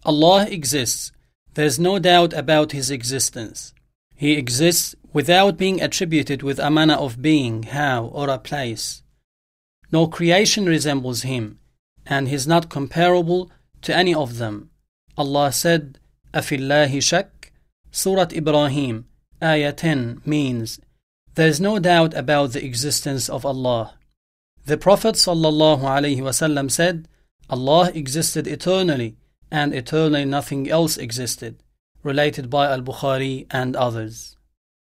Allah exists. There's no doubt about His existence. He exists without being attributed with a manner of being, how, or a place. No creation resembles Him, and He is not comparable to any of them. Allah said, أَفِي اللَّهِ شَكٍّ. Surah Ibrahim, Ayah 10 means, there is no doubt about the existence of Allah. The Prophet ﷺ said, Allah existed eternally, and eternally nothing else existed, related by Al-Bukhari and others.